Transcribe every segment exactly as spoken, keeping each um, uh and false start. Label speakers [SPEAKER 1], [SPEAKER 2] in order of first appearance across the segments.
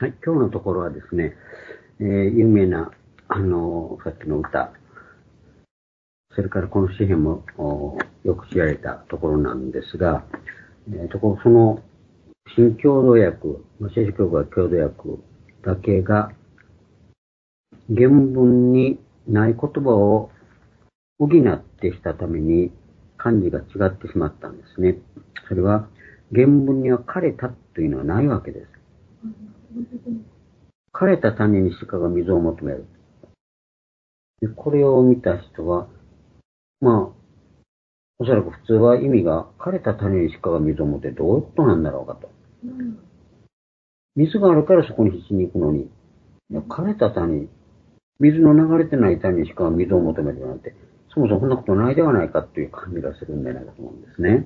[SPEAKER 1] はい、今日のところはですね、えー、有名な、あのー、さっきの歌、それからこの詩篇もよく知られたところなんですが、えー、ところその新共同訳、聖書教会共同訳だけが、原文にない言葉を補ってしたために漢字が違ってしまったんですね。それは原文には枯れたというのはないわけです。枯れた種に鹿が水を求める。でこれを見た人は、まあ、おそらく普通は意味が枯れた種に鹿が水を求めるどういうことなんだろうかと。水があるからそこに必死に行くのに、枯れた種、水の流れてない種に鹿が水を求めるなんて、そもそもそんなことないではないかという感じがするんじゃないかと思うんですね。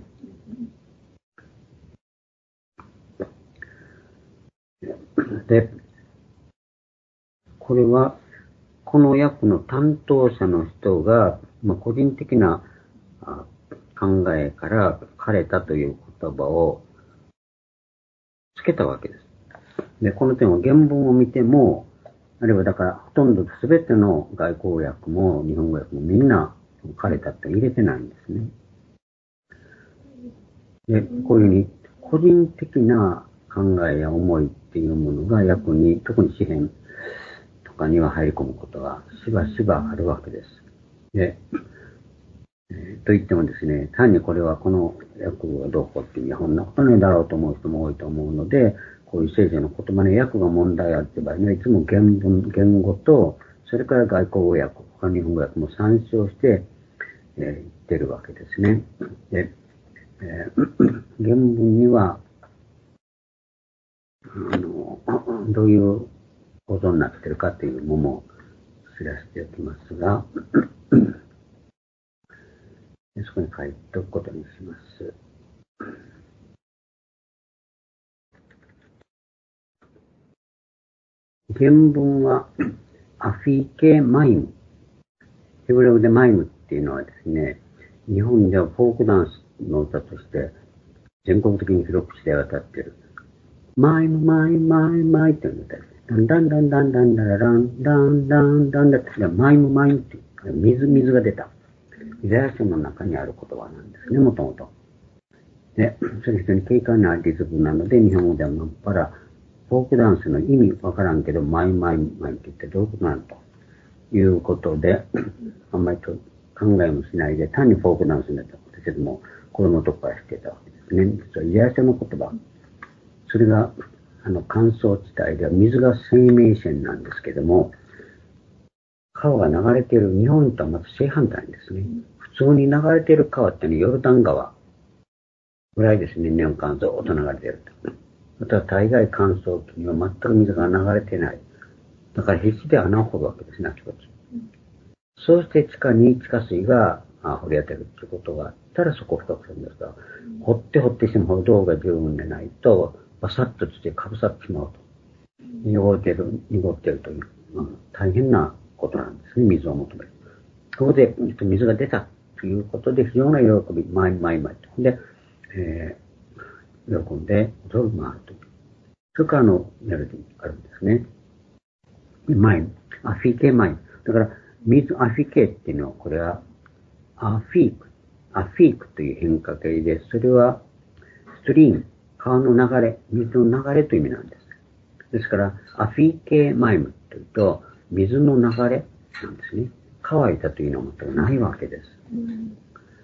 [SPEAKER 1] で、これは、この訳の担当者の人が、まあ、個人的な考えから枯れたという言葉をつけたわけです。で、この点は原文を見ても、あるいはだからほとんど全ての外交訳も日本語訳もみんな枯れたって入れてないんですね。で、こういうふうに個人的な考えや思いっていうものが訳に、特に詩篇とかには入り込むことがしばしばあるわけです。で、えー、と言ってもですね、単にこれはこの訳はどうこうっていう、いや、そんなことないだろうと思う人も多いと思うので、こういう聖書の言葉の訳が問題あるって場合には、いつも原文、言語と、それから外交語訳、他の日本語訳も参照して、えー、言ってるわけですね。で、えー、原文には、あの、どういうことになっているかというのも知らせておきますが、そこに書いておくことにします。原文は、アフィケマイム。ヘブラ語でマイムっていうのはですね、日本ではフォークダンスの歌として全国的に広く知れ渡っている。マイムマイムマイムマイっていう歌です。ダンダンダンダンダンダラランダンダンダンダンってマイムマイムって水水が出た。イザヤ書の中にある言葉なんですね、もともと。で、それ非常に軽快なリズムなので、日本語ではまっぱら、フォークダンスの意味わからんけど、マイマイマイって言ってどういうことなのということで、あんまり考えもしないで、単にフォークダンスになったことけども、子供のとこからしていたわけですね。実はイザヤ書の言葉、それが、あの、乾燥地帯では水が生命線なんですけども、川が流れている日本とはまた正反対ですね。普通に流れている川っていうのはヨルダン川ぐらいですね、年間ずっと流れていると。また大概乾燥期には全く水が流れていない。だから必死で穴を掘るわけですね、あちこち。そうして地下に地下水が掘り当てるっていうことがあったらそこを深くするんですが、掘って掘ってしても道が十分でないと、バサッとしてかぶさってしまうと。汚れてる、濁ってるという、まあ、大変なことなんですね、水を求める。ここで水が出たということで非常な喜び、マイマイマイと。で、えー、喜んで踊る回ると。それからのメロディーがあるんですね。マイ、アフィケマイ。だから、水アフィケっていうのは、これは、アフィーク、アフィークという変化形で、それは、ストリーム、川の流れ、水の流れという意味なんです。ですから、アフィーケマイムというと、水の流れなんですね。乾いたというのは全くないわけです。うん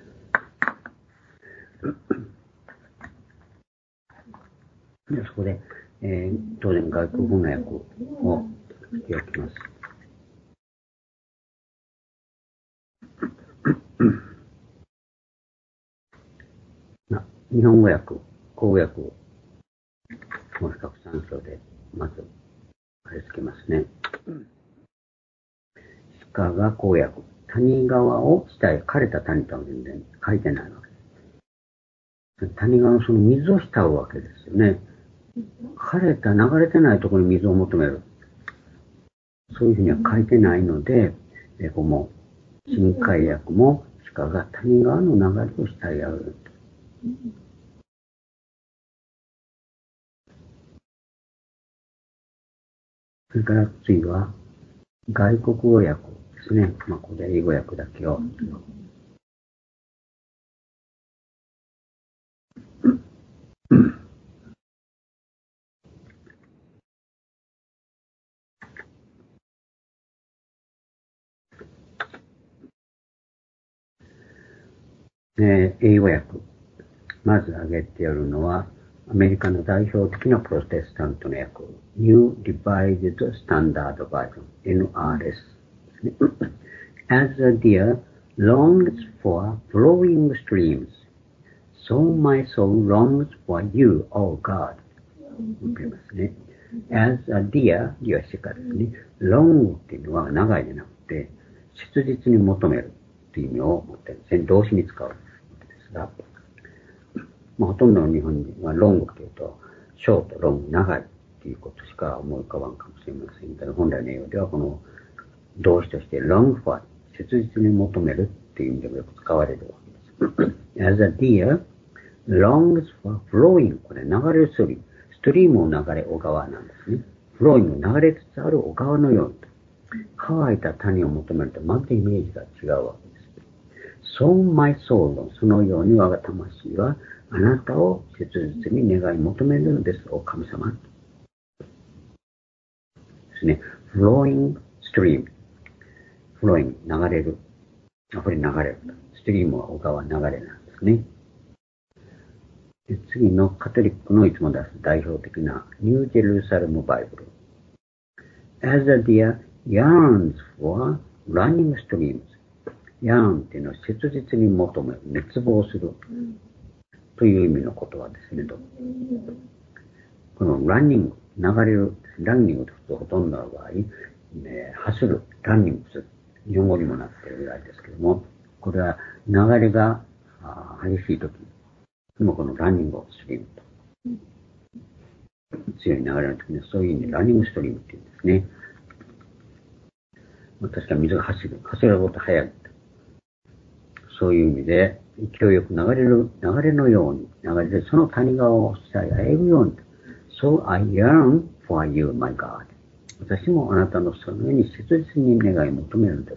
[SPEAKER 1] でそこで、えー、当然外国語の訳をしておきます。日本語訳、口語訳をもう比較参照で、まず、貼り付けますね。鹿が口訳。谷川を下へ枯れた谷とは全然書いてないわけです。谷川のその水を慕うわけですよね。枯れた、流れてないところに水を求める。そういうふうには書いてないので、ここも、新海訳も鹿が谷川の流れを慕い合う。 それから次は、外国語訳ですね。まあ、ここで英語訳だけを。えー、英語訳。まず挙げてやるのは、アメリカの代表的なプロテスタントの訳。New Revised Standard Version エヌアールエス ですね。As a deer longs for flowing streams, so my soul longs for you, O God. 言いますね。As a deer、ディア鹿ですね。long っていうのは長いじゃなくて、切実に求めるという意味を持っているんですね。動詞に使うわけですが、まあ、ほとんどの日本人は long というと、ショート、ロング、長いっていうことしか思い浮かばんかもしれませんけど、本来の英語ではこの動詞として long for 切実に求めるっていう意味でもよく使われるわけです。As a deer longs for flowing これ流れるストリーム。ストリームを流れ小川なんですね。flowing 流れつつある小川のようにと。乾いた谷を求めるとまたイメージが違うわけです。So my soul そのように我が魂はあなたを切実に願い求めるのです、お神様。ですね。flowing stream。flowing 流れる。溢れ流れる。ストリームは小川流れなんですね。で次のカトリックのいつも出す代表的なニュージェルサレムバイブル。As a deer yearns for running streams. yearn っていうのは切実に求める、熱望するという意味の言葉ですね。この running 流れる、ランニングとほとんどの場合、ね、走る、ランニングする。日本語にもなっているぐらいですけども、これは流れが激しいとき、でもこのランニングをストリームと。強い流れのときにはそういう意味でランニングストリームっていうんですね。確か水が走る。走ること速い。そういう意味で、勢いよく流れる、流れのように、流れる、その谷川を伝え合えるように。So I yearn for you, my God. 私もあなたのそのように切実に願い求めるんです。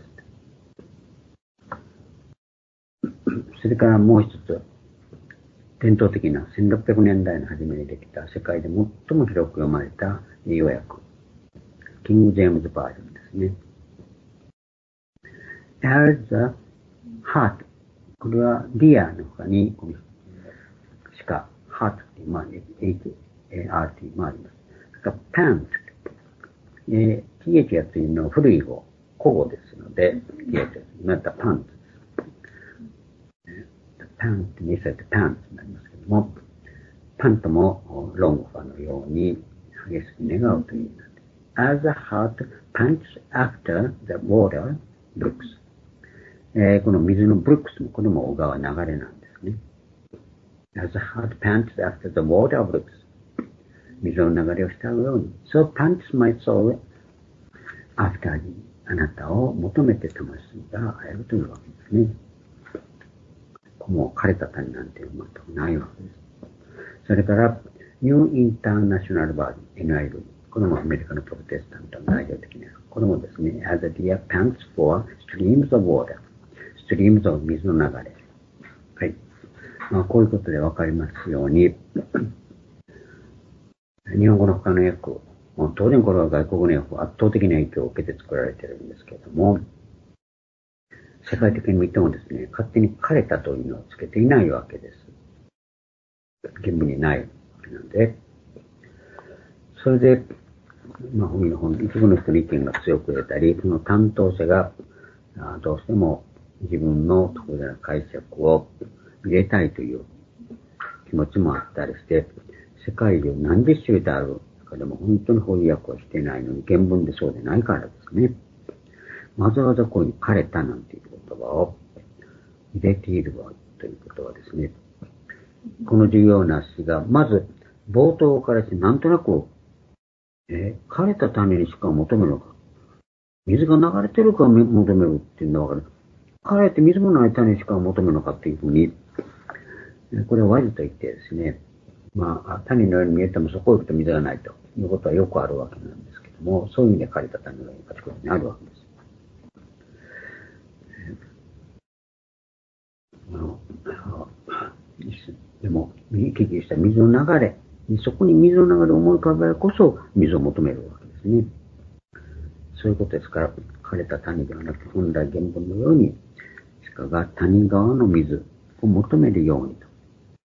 [SPEAKER 1] それからもう一つ、伝統的なせんろっぴゃくねんだいの初めにできた世界で最も広く読まれた英語訳。キング・ジェームズ・バージョンですね。As a heart これは deer の他にこの鹿 heart っていう、まあ、エイチエーアールティー もあります。それから pant、えー、ティーエイチ がついのは古い語、古語ですので、ティーエイチ がついまた pant です。パンって見せてパンツになりますけども、パントもロングファのように激しく願うという意味なんです。As a heart pants after the water brooks、えー、この水のブルックスもこれも小川流れなんですね。As a heart pants after the water brooks、水の流れをしたように。So pants my soul after you、あなたを求めて魂が会えるというわけですね。もう枯れた谷なんて全くないわけです。それから、ニューインターナショナルバージョン、エヌアイブイ。これもアメリカのプロテスタントの代表的な。これもですね、as a deer pants for streams of water。streams of 水の流れ。はい。まあ、こういうことでわかりますように、日本語の他の訳、当然これは外国の訳、圧倒的な影響を受けて作られているんですけれども、世界的に見てもですね、勝手に枯れたというのをつけていないわけです。原文にないわけなので、それで、まあ、本の本、一部の人の意見が強く出たり、その担当者がどうしても自分の特別な解釈を入れたいという気持ちもあったりして、世界中何十種類である中でも本当に翻訳をしていないのに、原文でそうでないからですね。わざわざこういう枯れたなんていう言葉を入れているわということはですね、この重要な詩が、まず冒頭からしてなんとなく、えー、枯れた種にしか求めるのか、水が流れてるから求めるっていうのはわかる。枯れて水もない種にしか求めるのかっていうふうに、これはわざと言ってですね、まあ、種のように見えてもそこへ行くと水がないということはよくあるわけなんですけども、そういう意味で借りた谷があちこちにあるわけです。あのでも、行き来した水の流れ、そこに水の流れを思い浮かべるこそ水を求めるわけですね。そういうことですから、枯れた谷ではなく、本来原文のように、鹿が谷川の水を求めるようにと。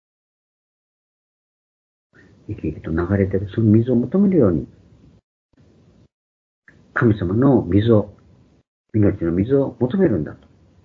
[SPEAKER 1] 生き生きと流れているその水を求めるように、神様の水を、命の水を求めるんだと。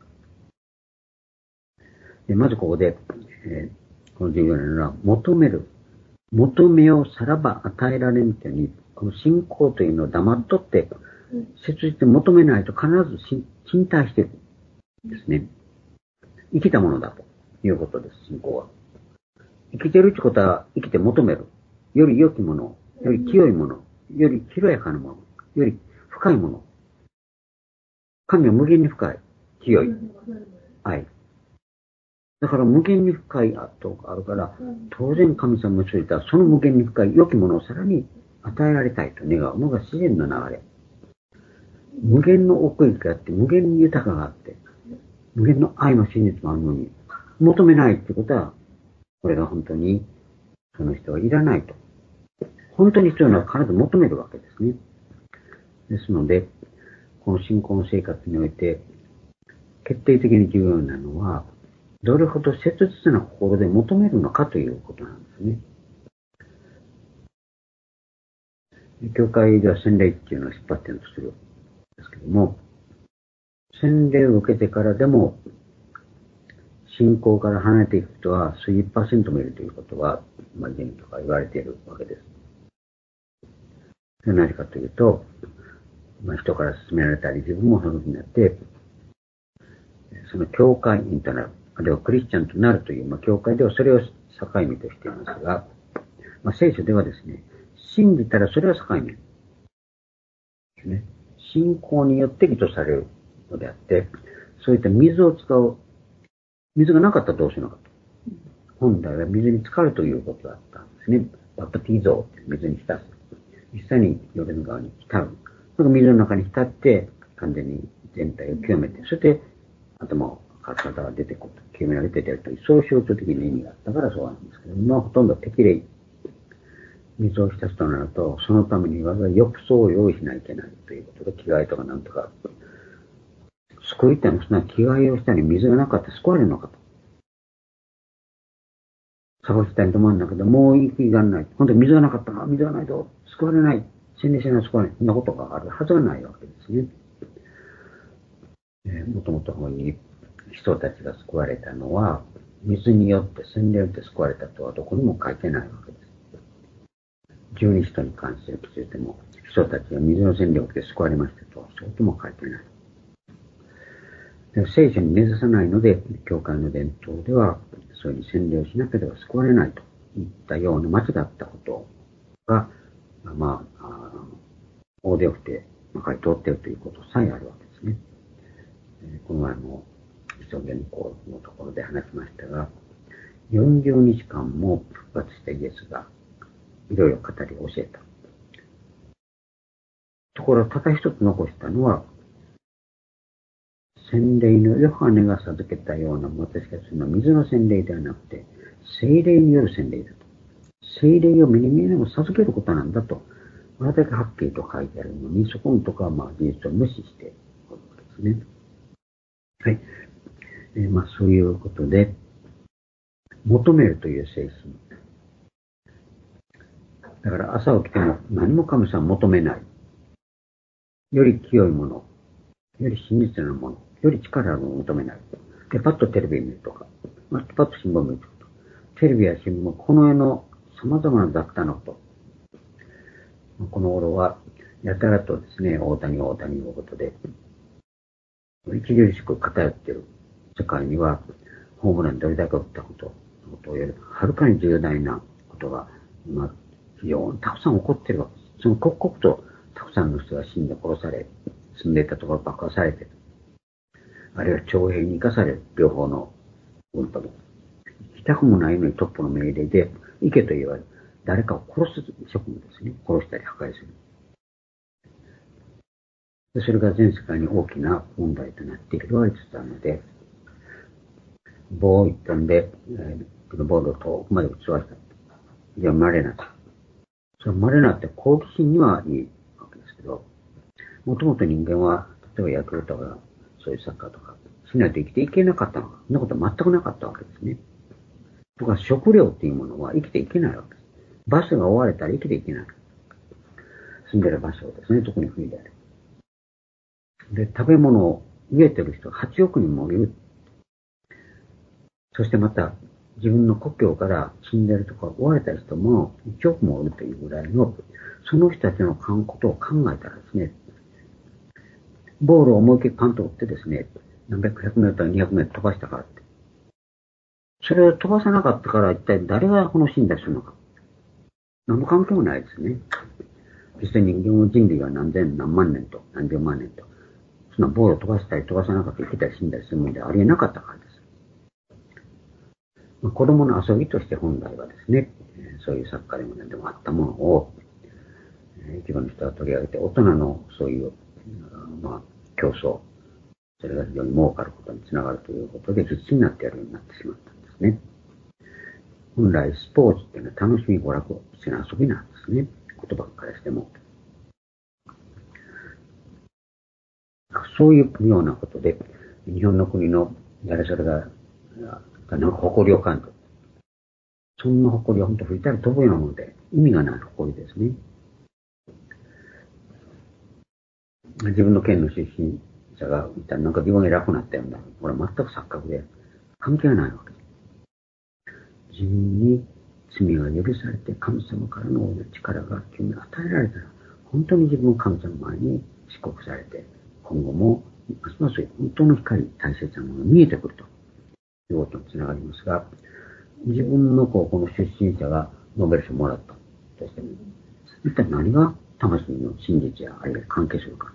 [SPEAKER 1] でまずここで、えー、この授業のは、求める。求めようさらば与えられんというように、この信仰というのを黙っとって、切実に求めないと必ず信頼しているんですね。生きたものだということです、信仰は。生きてるってことは、生きて求める。より良きもの、より清いもの、より広やかなもの、より深いもの。神は無限に深い、清い愛。だから無限に深いとがあるから、当然神様についてはその無限に深い良きものをさらに与えられたいと願うのが自然の流れ。無限の奥行きがあって、無限に豊かがあって、無限の愛の真実もあるのに、求めないってことは、これが本当にその人はいらないと。本当に必要なのは必ず求めるわけですね。ですので、この信仰の生活において、決定的に重要なのは、どれほど切実な心で求めるのかということなんですね。教会では洗礼っていうのを引っ張ってるとするんですけども、洗礼を受けてからでも、信仰から離れていく人は数十パーセントもいるということは、まあ、以前とか言われているわけです。それは何かというと、まあ、人から勧められたり、自分もその気になって、その教会員となる、あるいはクリスチャンとなるという、まあ、教会ではそれを境目としていますが、まあ、聖書ではですね、信じたらそれは境目ですね。信仰によって義とされるのであって、そういった水を使う、水がなかったらどうしようのかと。本来は水に浸かるということだったんですね。バプティゾー、水に浸す。実際にヨルダン川に浸る。その水の中に浸って、完全に全体を清めて、そして頭を体が出てくると、清められて出るという、そう象徴的な意味があったからそうなんですけども、ほとんど適齢。水を浸すとなると、そのためにわざわざ浴槽を用意しないといけないということで、着替えとかなんとか、救いってのはそんな着替えをしたり水がなかったら救われるのかと。探したいと思うんだけど、もう息がない。本当に水がなかったら、水がないと救われない。洗礼しないと救われない。そんなことがあるはずがないわけですね。えー、もともとここに人たちが救われたのは、水によって、洗礼によって救われたとはどこにも書いてないわけです。十二使徒に関して記述でも、人たちが水の洗礼を受けて救われましたとはそうとも書いてない。で聖書に根ざさないので、教会の伝統では、そういう洗礼をしなければ救われないといったような間違ったことが、まあ、大手を振ってまかり通っているということさえあるわけですね。この前も基礎原稿のところで話しましたが、よんじゅうにちかんも復活したイエスがいろいろ語り教えた。ところただ一つ残したのは、洗礼のヨハネが授けたような私たちの水の洗礼ではなくて、聖霊による洗礼だと。聖霊を目に見えないも授けることなんだと。これだけはっきりと書いてあるのに、そこのところはまあ事実を無視しておるわけですね。はい。えー、まあそういうことで、求めるという精神。だから朝起きても何も神様求めない。より清いもの、より真実なもの、より力あるものを求めない。で、パッとテレビ見るとか、パッと新聞見るとか、テレビや新聞、この世の様々な雑多なこと。この頃は、やたらとですね、大谷大谷のことで、著しく偏っている世界には、ホームランどれだけ打ったこと、ことよりはるかに重大なことが、まあ、非常にたくさん起こっているわけです。その刻々とたくさんの人が死んで殺され、住んでいたところ爆破されて、あるいは徴兵に生かされる、両方の軍とも。行きたくもないのにトップの命令で、行けと言われる。誰かを殺す職務ですね。殺したり破壊する。 でそれが全世界に大きな問題となって広がりつつあるので、棒一本で、えー、ボールを遠くまで打ち割った。いや、稀なと。その稀なって好奇心にはいいわけですけど、もともと人間は、例えば野球とか、そういうサッカーとか、しないと生きていけなかったのか。そんなことは全くなかったわけですね。とか、食料っていうものは生きていけないわけです。場所が追われたら生きていけない。住んでる場所ですね、特に冬である。で、食べ物を飢えてる人がはちおく人もいる。そしてまた、自分の故郷から死んでるとか追われた人もいちおくもいるというぐらいの、その人たちのことを考えたらですね、ボールを思いっきりパンと打ってですね、何百、百メートル、にひゃくメートル飛ばしたからって。それを飛ばさなかったから一体誰がこの死んだ人なのか。何の関係もないですね。実際人間の人類は何千何万年と何十万年と、そんなボールを飛ばしたり飛ばさなかったり生きたり死んだりするものでありえなかったからです。まあ、子供の遊びとして本来はですね、そういう作家でも何でもあったものを、一部の人は取り上げて、大人のそういう、まあ、競争、それが非常に儲かることにつながるということで必死になってやるようになってしまったんですね。本来スポーツっていうのは楽しみ娯楽をしな遊びなんですね。言葉からしても。そういうようなことで、日本の国の誰それが、なんか誇りを感じる。そんな誇りは本当吹いたら飛ぶようなもので、意味がない誇りですね。自分の県の出身者がいたらなんか自分が偉くなったような、これは全く錯覚で関係ないわけです。自分に罪が許されて神様からの力が急に与えられたら、本当に自分を神様の前に申告されて、今後もますます本当の光、大切なものが見えてくるということにつながりますが、自分のこうこの出身者がノーベル賞をもらったとしても、一体何が魂の真実やあるいは関係するか。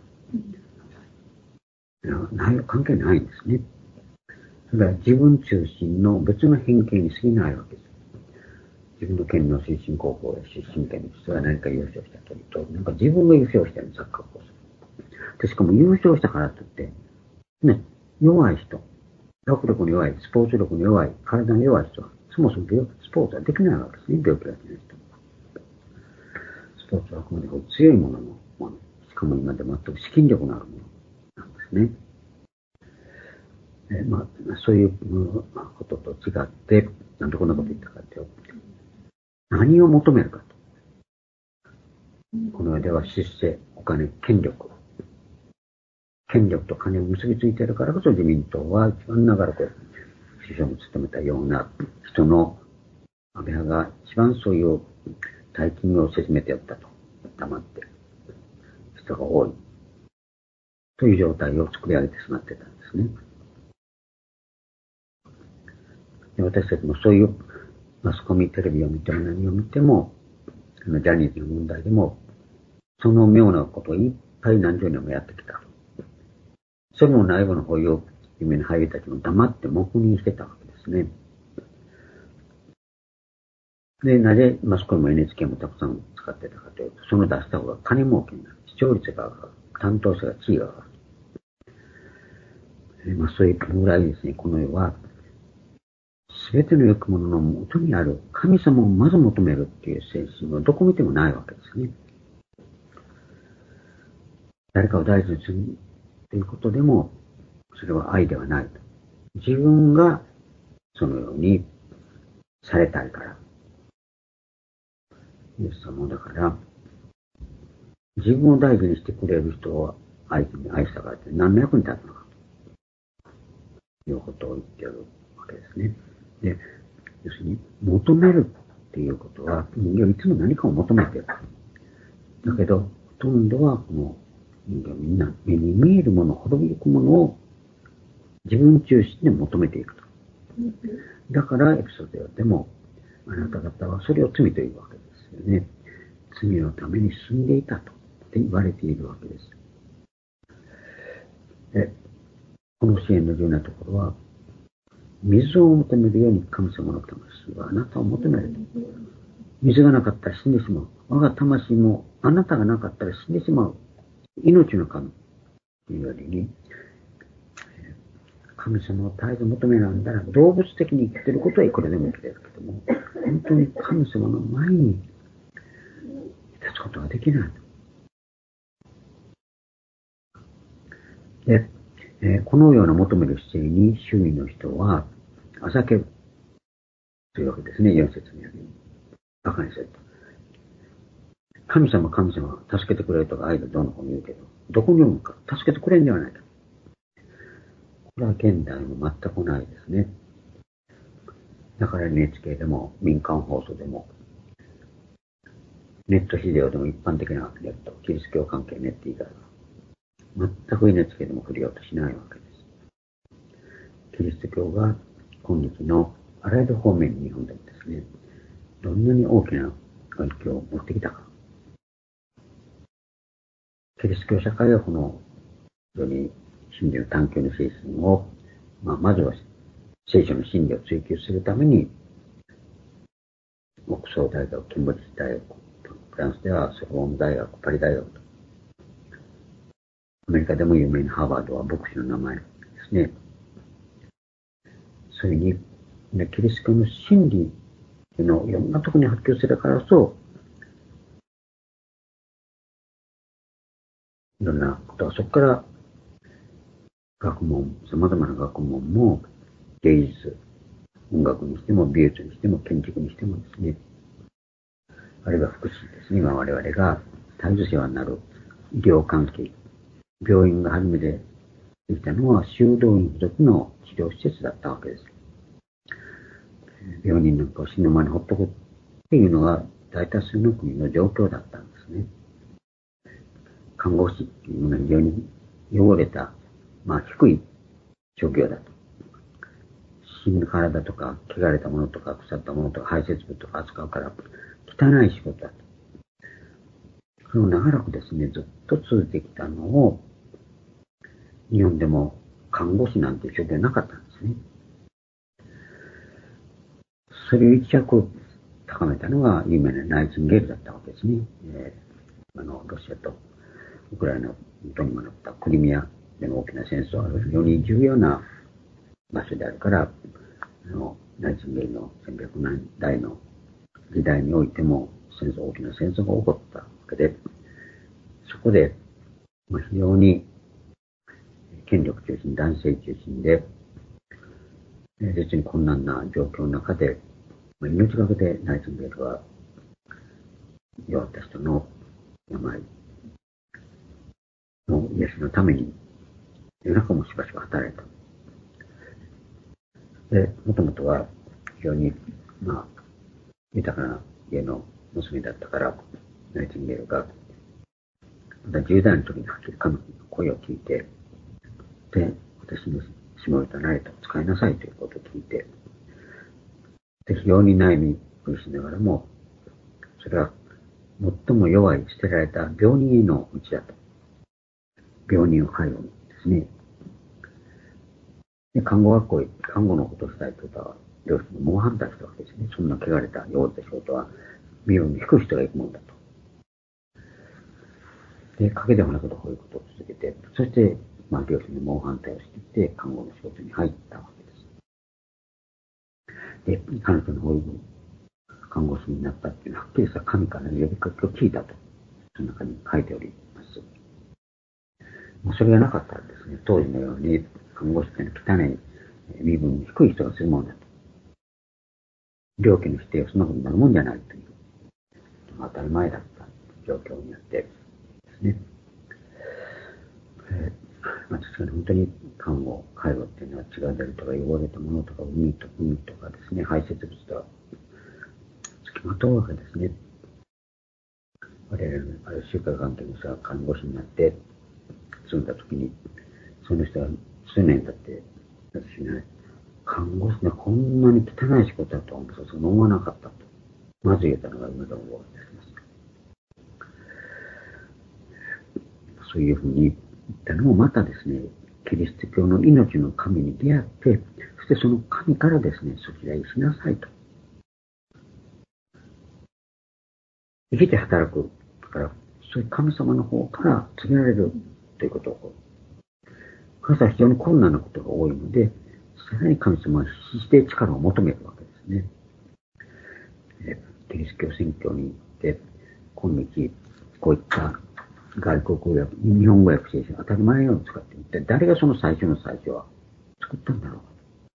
[SPEAKER 1] 内容関係ないんですね。それは自分中心の別の偏見に過ぎないわけです。自分の県の出身高校や出身県の人が何か優勝したというと、なんか自分が優勝したように錯覚をする。でしかも優勝したからといって、ね、弱い人、学力の弱い、スポーツ力の弱い、体の弱い人は、そもそもスポーツはできないわけですね、病気ができない人。スポーツはあくまで強いもののもの、しかも今で全く資金力のあるものなんですね。えまあ、そういうことと違って、なんでこんなこと言ったかというと、何を求めるかと。この世では出世、お金、権力。権力と金を結びついているからこそ自民党は一番長らく首相も務めたような人の安倍派が一番そういう大金をせしめてやったと。黙って人が多い。という状態を作り上げてしまってたんですね。で私たちもそういうマスコミ、テレビを見ても何を見ても、ジャニーズの問題でも、その妙なことをいっぱい何十年もやってきた。それも内部のこういう有名な俳優たちも黙って黙認してたわけですね。で、なぜマスコミも エヌエイチケー もたくさん使ってたかというと、その出した方が金儲けになる。視聴率が上がる。担当者が地位が上がる。まあそういうぐらいですね、この世は、すべての欲望の元にある神様をまず求めるっていう精神はどこ見てもないわけですね。誰かを大事にするということでも、それは愛ではないと。自分がそのようにされたいから。イエス様だから、自分を大事にしてくれる人を相手に愛したからって何の役に立つのかということを言っているわけですね。で、要するに求めるっていうことは人間はいつも何かを求めている。だけど、ほとんどはこの人間みんな目に見えるもの、滅びゆくものを自分中心で求めていくと。だからエピソードよでもあなた方はそれを罪というわけですよね。罪のために死んでいたと言われているわけです。で、この支援の重要なところは、水を求めるように神様の魂はあなたを求めると。水がなかったら死んでしまう。我が魂もあなたがなかったら死んでしまう。命の神。 というよりに、神様を絶えず求めなんだら、動物的に生きてることはいくらでも生きてるけども、本当に神様の前に立つことができない。で、えー、このような求める姿勢に周囲の人は、あざけるというわけですね、よん節にあるように。馬鹿にすると。神様、神様、助けてくれるとか、愛でどうのこうの言うけど、どこにおるのか、助けてくれんではないか。これは現代も全くないですね。だから エヌエイチケー でも民間放送でもネットビデオでも一般的なネット、キリスト教関係ネット以外は全く エヌエイチケー でも触れようとしないわけです。キリスト教が今日のあらゆる方面に日本でもですね、どんなに大きな影響を持ってきたか。キリスト教社会はこの非常に真理の探求の精神を、まあ、まずは聖書の真理を追求するために、オックスフォード大学、ケンブリッジ大学、フランスではソルボン大学、パリ大学と、アメリカでも有名なハーバードは牧師の名前ですね。そういうふうに、キリスト教の真理というのをいろんなところに発狂するからこそ、いろんなことはそこから学問、様々な学問も芸術、音楽にしても美術にしても建築にしてもですね、あるいは福祉ですね、今我々が絶えず世話になる医療関係、病院が初めてできたのは修道院付属の治療施設だったわけです。病人なんかを死ぬ間にほっとくっていうのが大多数の国の状況だったんですね。看護師っていうのは非常に汚れた、まあ低い職業だと。死ぬ体とか、汚れたものとか、腐ったものとか、排泄物とか扱うから、汚い仕事だと。それを長らくですね、ずっと続いてきたのを、日本でも看護師なんていう職業なかったんですね。それを一躍高めたのが有名なナイチンゲールだったわけですね。えー、あの、ロシアとウクライナとにもなったクリミアでの大きな戦争は非常に重要な場所であるから、あの、ナイチンゲールのせんびゃくねんだいの時代においても戦争、大きな戦争が起こったわけで、そこで、まあ、非常に権力中心、男性中心で、実に困難な状況の中で、まあ、命がけでナイチンゲールは弱った人の病の癒しのために夜中もしばしば働いた。で、もともとは非常に、まあ、豊かな家の娘だったから、ナイチンゲールが、まだじゅう代の時にはっきり神の声を聞いて、で、私のしもべとなれと使いなさいということを聞いて、で、非常に悩み苦しながらも、それは最も弱い捨てられた病人への道だと。病人を介護ですね。で、看護学校へ看護のことをしたいということは、両親に猛反対したわけですね。そんな汚れた、汚れた仕事は、身分の低い人が行くもんだと。で、陰でもなくこういうことを続けて、そして、まあ、両親に猛反対をしていって、看護の仕事に入ったわけです。で、彼女のこういう看護師になったっていうのは、はっきりした神からの呼びかけを聞いたと、その中に書いております。もうそれがなかったらですね、当時のように、看護師っていうのは汚い、身分の低い人がするものだと。料金の否定をそんなことになるもんじゃないという、当たり前だった状況になってですね。えーまあ、確かに本当に看護、介護っていうのは血が出るとか汚れたものとか海と海とかですね、排泄物とか付きまとうわけですね。我々のある集会関係の人が看護師になって住んだ時に、その人は数年経って私ね、看護師ね、こんなに汚い仕事だとは思わなかったと。まず言ったのが今でも覚えています。そういうふうに言ったのもまたですね、キリスト教の命の神に出会って、そしてその神からですね、そちらへしなさいと。生きて働く。だから、そういう神様の方から告げられるということをこれは非常に困難なことが多いので、さらに神様は必死で力を求めるわけですね。キリスト教宣教に行って、今日、こういった外国語訳、日本語訳聖書当たり前のように使っていて、誰がその最初の最初は作ったんだろうか。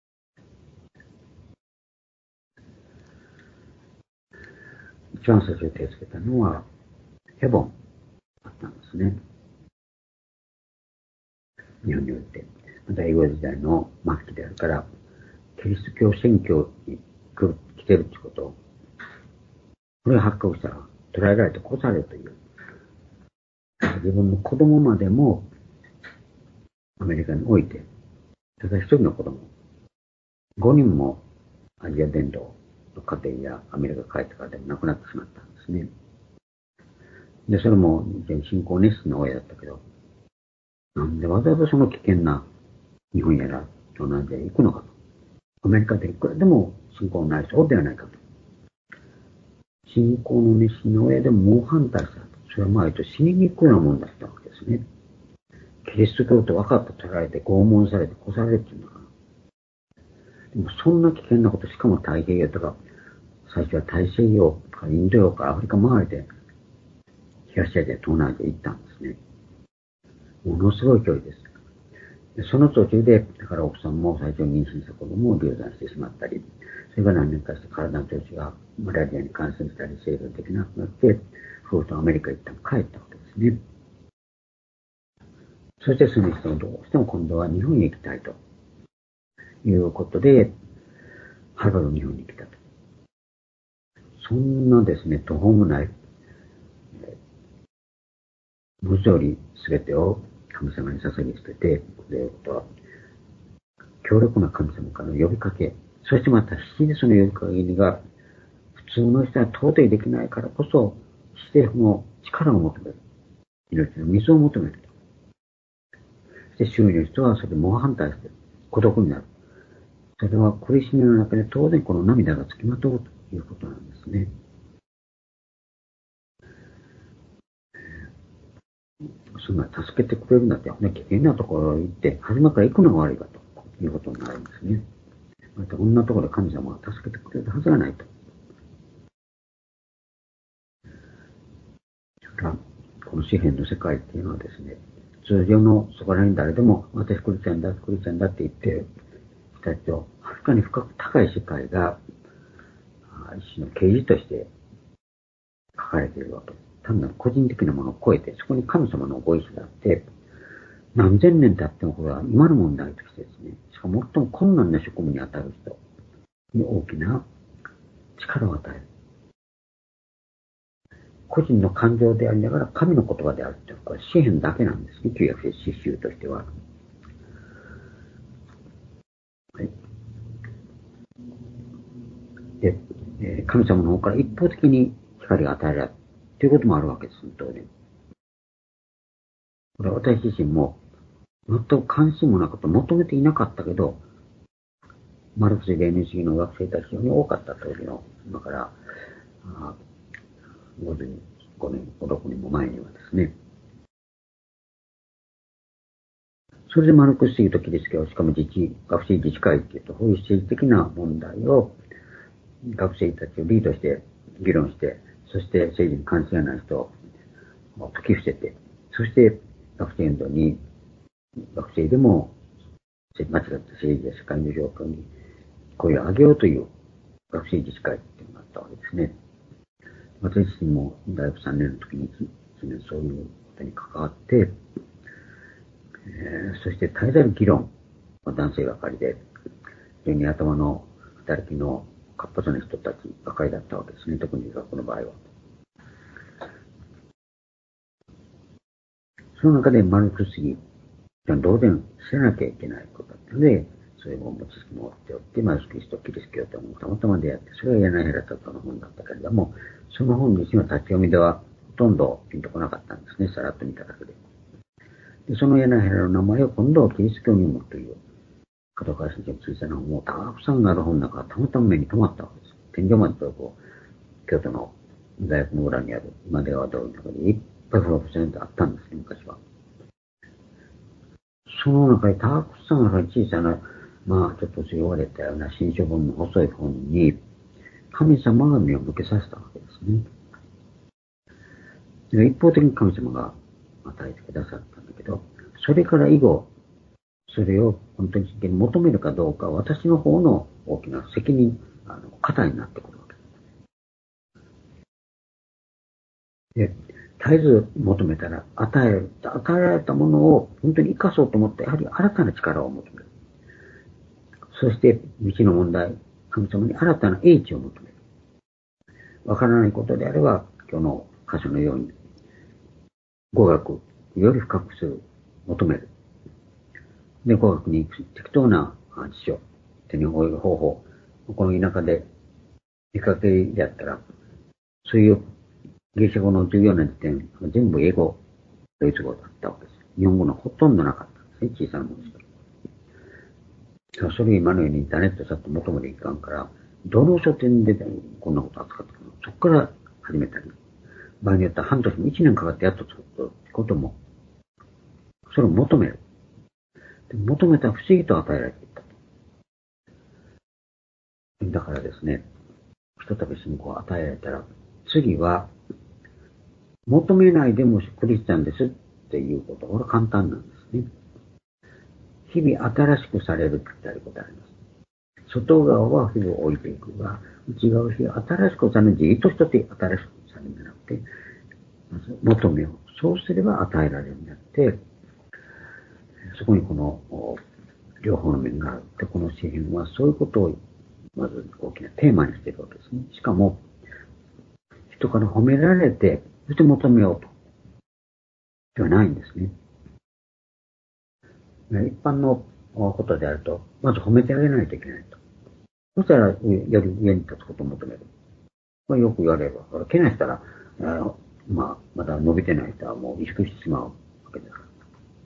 [SPEAKER 1] 一番最初に手をつけたのは、ヘボンだったんですね。日本において。また英語時代の末期であるから、キリスト教宣教に来てるってことを、これが発覚したら捕らえられて殺されるという。自分の子供までもアメリカに置いて、ただ一人の子供、五人もアジア伝道の家庭やアメリカ帰ってからでも亡くなってしまったんですね。で、それも信仰熱心な親だったけど、なんでわざわざその危険な日本やら東南アジアへ行くのかと。アメリカでいくらでも信仰のない人ではないかと。信仰の熱心な親でも猛反対したと。それはまあ死にに行くようなもんだったわけですね。キリスト教と分かって捕られて拷問されて殺されるっていうのかな。でもそんな危険なこと、しかも太平洋とか、最初は大西洋とかインド洋からアフリカ周りで東アジア、東南アジア行ったんですね。ものすごい距離です。でその途中で、だから奥さんも最初に妊娠した子供を流産してしまったり、それが何年かして体の調子がマラリアに感染したり、制御できなくなって、夫婦とアメリカ行ったら帰ったわけですね。そしてその人はどうしても今度は日本に行きたいということで、はるばる日本に来たと。そんなですね、途方もない、文字通り全てを神様に捧げ捨てて、ということは、強力な神様からの呼びかけ、そしてまた必死でその呼びかけが、普通の人は到底できないからこそ、必死でその力を求める。命の水を求めると。そして周囲の人はそれで猛反対して孤独になる。それは苦しみの中で当然この涙がつきまとうということなんですね。そんな助けてくれるんだって、危険なところに行って、初めから行くのが悪いかということになるんですね。またこんなところで神様は助けてくれるはずがないと。この詩篇の世界っていうのはですね、通常のそこらに誰でも私クリスチャンだ、クリスチャンだって言ってる人たちとはるかに深く高い世界が一種の啓示として書かれているわけです。単なる個人的なものを超えて、そこに神様のご意志があって、何千年経ってもこれは今の問題としてですね、しかも最も困難な職務に当たる人に大きな力を与える。個人の感情でありながら神の言葉であるというのは詩篇だけなんですね、旧約聖詩集としては。はい。で、えー、神様の方から一方的に光が与えられるということもあるわけです、当然。これは私自身も全く関心もなくて求めていなかったけど、マルクス・レーニン主義の学生たち非常に多かった当時の、今からごじゅうごねん、ろくねんも前にはですね。それでマルクス主義とキリスト教、しかも自治、学生自治会っていうと、こういう政治的な問題を学生たちをリードして議論して、そして政治に関心がない人を解き伏せて、そして学生運動に、学生でも間違った政治や社会の状況に声を上げようという学生自治会っていうのがあったわけですね。私自身も大学さんねんの時にそういうことに関わって、えー、そして絶えざる議論、男性ばかりで、非常に頭の働きの活発な人たちばかりだったわけですね、特に学校の場合は。その中でマルクス主義、当然知らなきゃいけないことだったので、そういう本も知識も持っておって、マルクス・キリスト、キリスト教ともたまたま出会って、それが柳原達夫の本だったけれども、その本自身は立ち読みではほとんどピンとこなかったんですね、さらっと見ただけで。でその柳原の名前を今度はキリスト教入門という、角川先生の小さな本をたくさんある本の中がたまたま目に留まったわけです。天井までとこう、京都の大学の裏にある今出川通りの中でいっぱいフラフラセンターあったんですね、昔は。 その中でたくさんの小さな、まあちょっと言われたような新書本の細い本に、神様が目を向けさせたわけですね。で一方的に神様が与えてくださったんだけど、それから以後、それを本当に真剣に求めるかどうかは私の方の大きな責任、あの、肩になってくるわけです。で、絶えず求めたら、与えられた、与えられたものを本当に生かそうと思って、やはり新たな力を求める。そして、道の問題、神様に新たな英知を求める。わからないことであれば、今日の箇所のように、語学、より深くする、求める。で、語学に適当な辞書、手に負える方法。この田舎で出かけであったら、そういうギリシャ語の授業の時点、全部英語、ドイツ語だったわけです。日本語のほとんどなかったんですね、小さなものですから。それを今のようにインターネットさっと求めていかんから、どの書店でこんなこと扱ってくるの、そこから始めたり、場合によっては半年も一年かかってやっと作ったってことも、それを求める。で求めたら不思議と与えられていったと。だからですね、ひとたび信仰を与えられたら、次は、求めないでもクリスチャンですっていうこと。これは簡単なんですね。日々新しくされるって言ったことあります。外側は日々置いていくが、内側は日々新しくされる。じっと一つ新しくされるんじゃなくて、まず求めよう。そうすれば与えられるようになって、そこにこの両方の面があって、この詩篇はそういうことをまず大きなテーマにしているわけですね。しかも、人から褒められて、そして求めようと。ではないんですね。一般のことであると、まず褒めてあげないといけないと。そしたら、より上に立つことを求める。まあ、よく言われれば、けなしたら、あまあ、まだ伸びてない人はもう萎縮してしまうわけですから。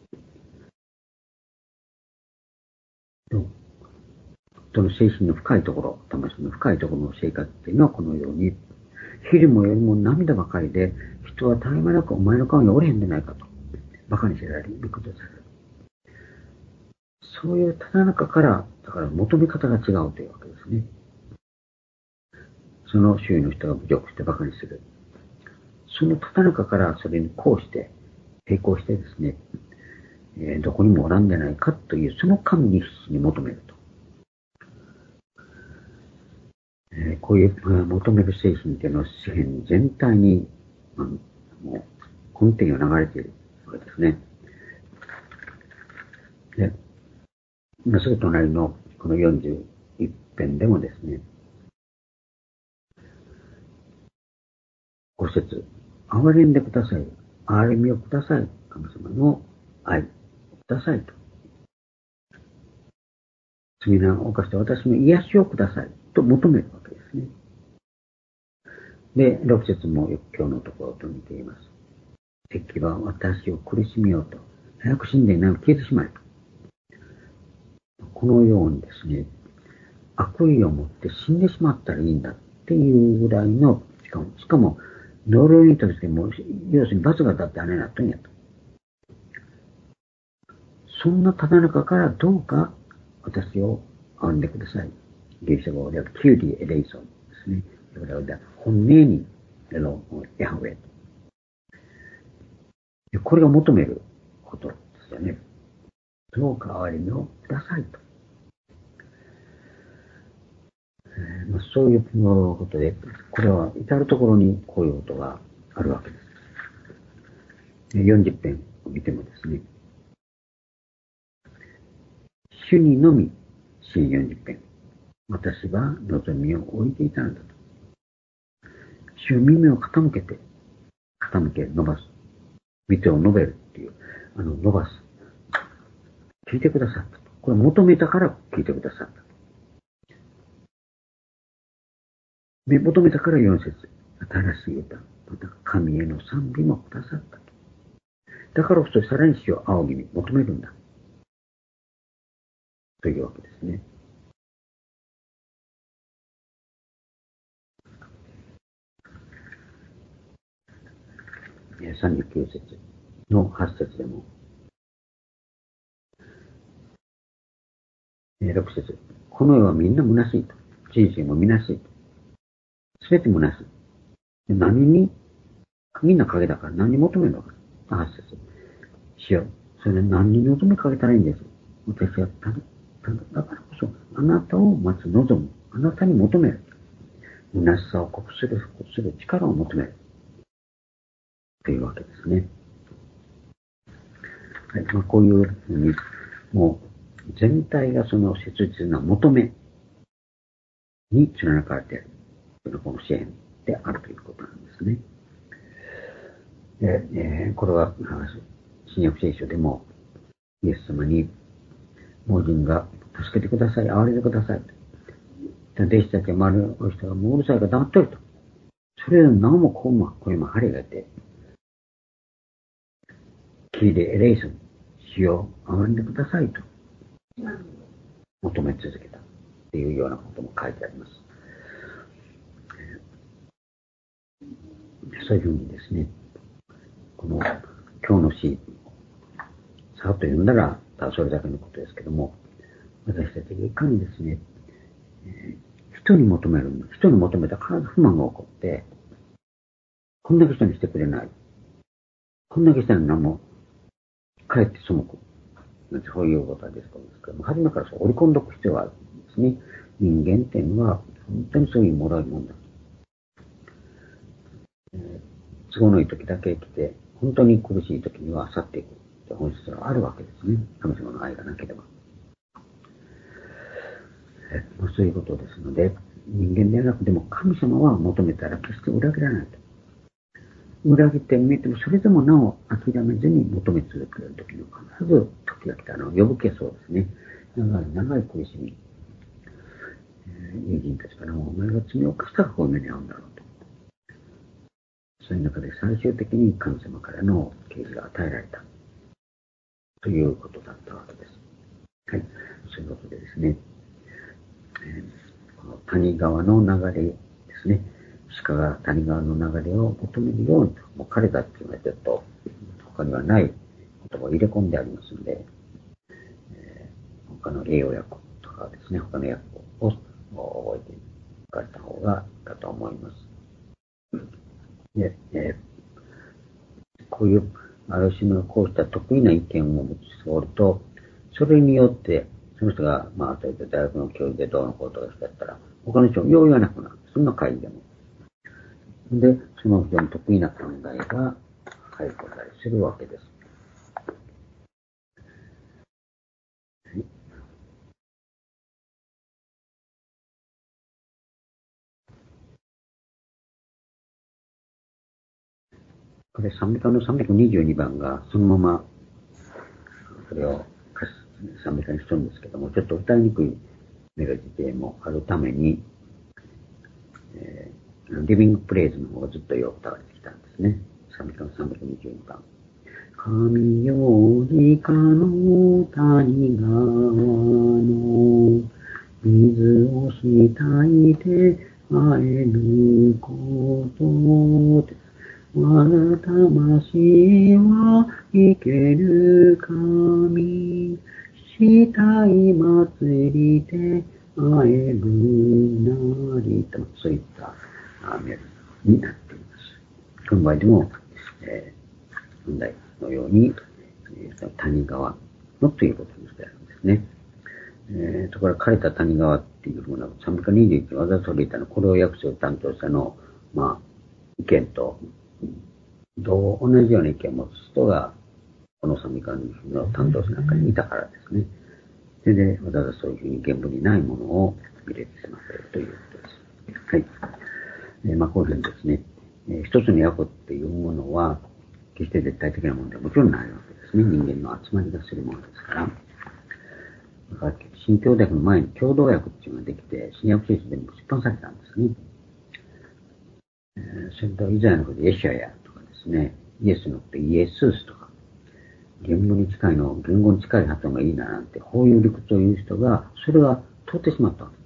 [SPEAKER 1] その精神の深いところ、魂の深いところの生活っていうのはこのように、昼も夜も涙ばかりで、人は絶え間なくお前の顔におれへんでないかと、馬鹿にせられる、びっくりされる。そういうただ中から、だから求め方が違うというわけですね。その周囲の人が侮辱して馬鹿にする。そのただ中からそれにこうして、並行してですね、えー、どこにもおらんでないかという、その神に必死に求めると。えー、こういう、えー、求める精神っていうのは詩篇全体に、あの、もう根底が流れているわけですね。で、今すぐ隣のこのよんじゅういち編でもですね、ご節、憐れんでください。憐れみをください。神様の愛をくださいと。罪難を犯して私の癒しをくださいと求めるわけですね。で、ろく節もよく今日のところと似ています。敵は私を苦しめようと。早く死んでいないを消えてしまえと。このようにですね、悪意を持って死んでしまったらいいんだっていうぐらいの、しかも、しかも、呪いとしても、要するに罰が当たってあれなっとんやと。そんなただ中からどうか私を憐んでください。ギリシャ語ではキューリーエレイソンですね。だから、本命に、ヤハウェイ。これが求めることですよね。どうか憐れみをくださいと。えーまあ、そういうことで、これは至るところにこういうことがあるわけです。よんじゅっ編を見てもですね、主にのみ、新よんじゅっ編、私は望みを置いていたんだと。主耳を傾けて、傾け、伸ばす。見てを述べるっていう、あの、伸ばす。聞いてくださったと。これ求めたから聞いてくださった。で、求めたからよん節。新しい歌。また神への賛美もくださったと。だからこそさらに主を仰ぎに求めるんだ。というわけですね。さんじゅうきゅう節のはち節でも、 ろく節。この世はみんな虚しいと。人生も虚しいと。すべて虚しい。何に、みんな影だから何に求めるのか。はち節。しよう。それで何に望みかけたらいいんです。私はただ、ただ、だからこそ、あなたを待つ望む。あなたに求める。虚しさを克服する、復活する力を求める。というわけですね。はい。まあ、こういうふうに、もう、全体がその切実な求めに貫かれている。この支援であるということなんですね。で、えー、これは、新約聖書でも、イエス様に、盲人が助けてください、憐れんでください。弟子たちは周りの人がもううるさいから黙ってると。それでなおもこうも声も張りがいて、キーレ・エレイソン、主を憐れんでくださいと、求め続けたっていうようなことも書いてあります。そういうふうにですね、この今日の詩、さっと読んだら、それだけのことですけども、私たちがいかにですね、えー、人に求める、人に求めたら必ず不満が起こって、こんだけ人にしてくれない。こんだけしたら何も、かえって背く。そういうことですけども、初めからそう織り込んでおく必要があるんですね。人間っていうのは、本当にそういうもらうもんだ。えー、都合のいい時だけ生きて、本当に苦しい時には去っていく。本質があるわけですね。神様の愛がなければ。えーまあ、そういうことですので、人間ではなくても神様は求めたら決して裏切らないと。裏切ってみえても、それでもなお諦めずに求め続ける時に必ず時が来たのを呼ぶけそうですね。長い長い苦しみ。えー、友人たちからも、お前が罪を犯したらこういう目に遭うんだろうと。そういう中で最終的に神様からの啓示が与えられた。ということだったわけです。はい。そういうことでですね、えー、この谷川の流れですね。鹿が谷川の流れを求めるようにと、もう彼だっていうのはちょっと他にはない言葉を入れ込んでありますので、えー、他の栄養訳とかですね、他の訳を覚えていかれた方がいいかと思います。で、えー、こういうある種のこうした得意な意見を持つ人がおると、それによって、その人が、まあ、例えば大学の教授でどうのことがしてやったら、他の人もよう言わなくなる。そんな会議でも。で、その人の得意な考えが入ったりするわけです。はい、これ、賛美歌のさんびゃくにじゅうにばんが、そのまま、それを賛美歌にしとるんですけども、ちょっと歌いにくいメロディーもあるために、えー、リビングプレイズの方がずっとよく歌われてきたんですね。賛美歌のさんびゃくにじゅうにばん。神よりかの谷川の水を浸いて会えること。我が魂は生ける神。したい祭りで会えるなりと、そういったメロディーになっています。この場合でも、えー、本題のように、えー、谷川のということにしてあるんですね。えー、ところが枯れた谷川っていうふうなさんびゃくにじゅういちわざとりたのこれを訳す担当者の、まあ、意見と同じような意見を持つ人がこの賛美歌の担当者なんかにいたからですね。それでわざわざそういうふうに原文にないものを入れてしまっているということです。はい。えー、まあこういうふうにですね、えー、一つの訳っていうものは決して絶対的なものではもちろんないわけですね。人間の集まりがするものですから。だから新共同訳の前に共同訳っていうのができて、新約聖書でも出版されたんですね。えー、それとイザヤのことでエシャヤとかですね、イエスのことでイエスースとか、言語に近いの、言語に近い発音がいいななんて、こういう理屈を言う人が、それが通ってしまったわけです。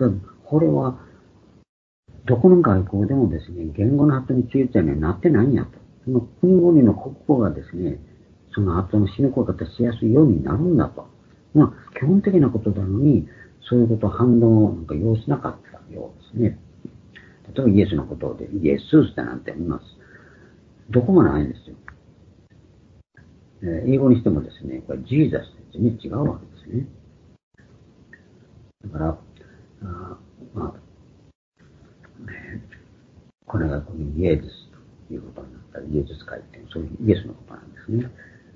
[SPEAKER 1] だからこれは、どこの外交でもですね、言語の発音に注意点にはなってないんやと。その国語にの国語がですね、その発音の死ぬ声方しやすいようになるんだと。 まあ、基本的なことなのに、そういうことを反応をなんか要しなかったようですね。例えばイエスのことで、イエスースだなんて言います。どこもないんですよ。えー英語にしてもですね、これジーザスって全然違うわけですね。だから、あまあ、えーこれがこのイエズスということになったら、イエズス会っていう、そういうイエスのことなんですね。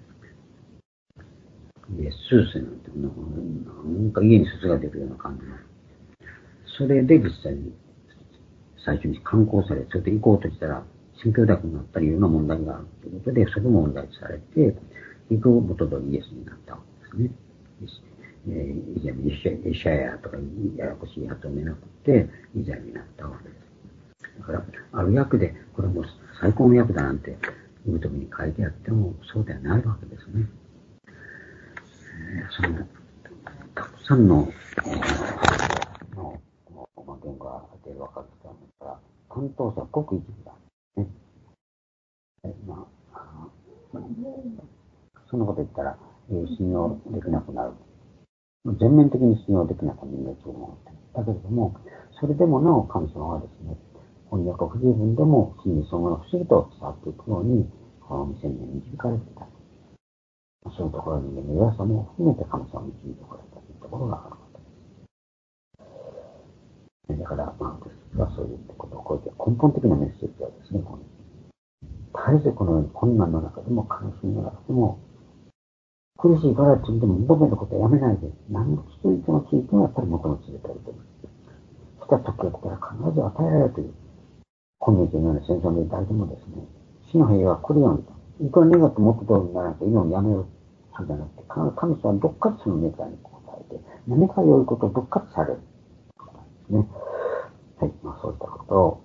[SPEAKER 1] イエスースなんて、なんか家に鈴が出るような感じの。それで実際に、最初に刊行され、それで行こうとしたら、新教託になったりいろんな問題があるということで、それも問題視されて、行く元通りイエスになったわけですね。えー、以前にエシャヤとかややこしいやつをめなくて、以前になったわけです。だから、ある役で、これも最高の役だなんていうときに書いてあっても、そうではないわけですね。えー、その、たくさんの、えー、の、まあ、言語があって分かってたんですから、担当者はごく一部だ。ね。えまあ、あのそんなこと言ったら、えー、信用できなくなる。全面的に信用できなくなるんですよ。だけれども、それでもなお神様はですね、翻訳不十分でも真にその不思議と伝わっていくように、この未成年に導かれていた。そういうところにね、弱さも含めて神様に導いてこられたというところがあるわけです。だから、まあ、私はそういうことをこうやって根本的なメッセージはですね、絶えずこのように困難の中でも悲しみの中でも、苦しいからって言っても求めることはやめないで、何も続いても続いてもやっぱり求め続けているという。来た時が来たら必ず与えられるという。今日のような戦争の誰でもですね、死の平和が来るようにと。いくら願ってもっと通りにならなきゃ今もやめよう。そうじゃなくて、必ず神様はどっかでその願いに応えて、何か良いことをどっかでされる。ですね。はい。まあそういったことを、